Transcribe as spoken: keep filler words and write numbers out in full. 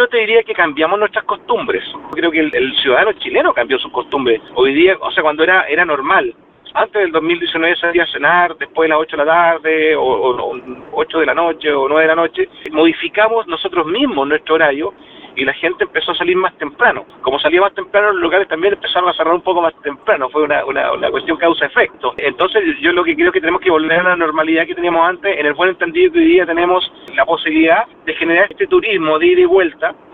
yo te diría que cambiamos nuestras costumbres. Creo que el, el ciudadano chileno cambió sus costumbres. Hoy día, o sea, cuando era era normal, antes del dos mil diecinueve salía a cenar después de las ocho de la tarde, o, o, o ocho de la noche, o nueve de la noche, modificamos nosotros mismos nuestro horario, y la gente empezó a salir más temprano. Como salía más temprano, los locales también empezaron a cerrar un poco más temprano. Fue una, una, una cuestión causa-efecto. Entonces yo lo que creo es que tenemos que volver a la normalidad que teníamos antes, en el buen entendido que hoy día tenemos la posibilidad de generar este turismo de ida y vuelta,